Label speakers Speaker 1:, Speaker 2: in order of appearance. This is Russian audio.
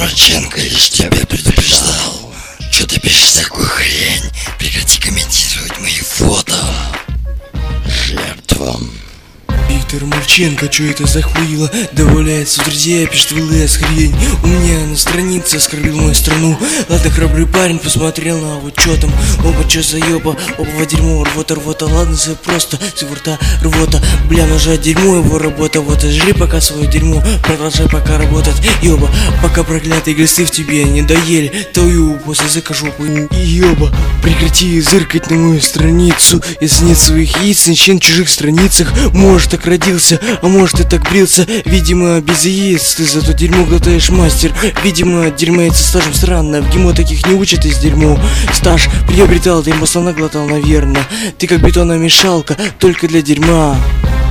Speaker 1: Марченко, я ж тебя предупреждал. Чё ты пишешь такую хрень? Прекрати комментировать мои фото. Жертвам.
Speaker 2: Виктор Марченко, чё это за хуйло? Добавляется в друзья, пишет в ЛС хрень. У меня на странице оскорбил мою страну. Ладно, храбрый парень посмотрел на вот чё там. Оба чё заёба, оба дерьмо, рвота. Ладно, все просто, с его рта рвота. Бля, нажать дерьмо, его работа. Вот и жри пока свое дерьмо, продолжай пока работать. Ёба, пока проклятые глисты в тебе не доели твою после языка жопу. Ёба, прекрати зыркать на мою страницу. Если нет своих яиц, начни на чужих страницах. Может, так родился, а может и так брился. Видимо, без яиц ты зато дерьмо глотаешь, мастер. Видимо, дерьмо яйца стажем странно. В ГИМО таких не учат из дерьмо. Стаж приобретал, дерьмо слона глотал, наверное. Ты как бетономешалка, только для дерьма.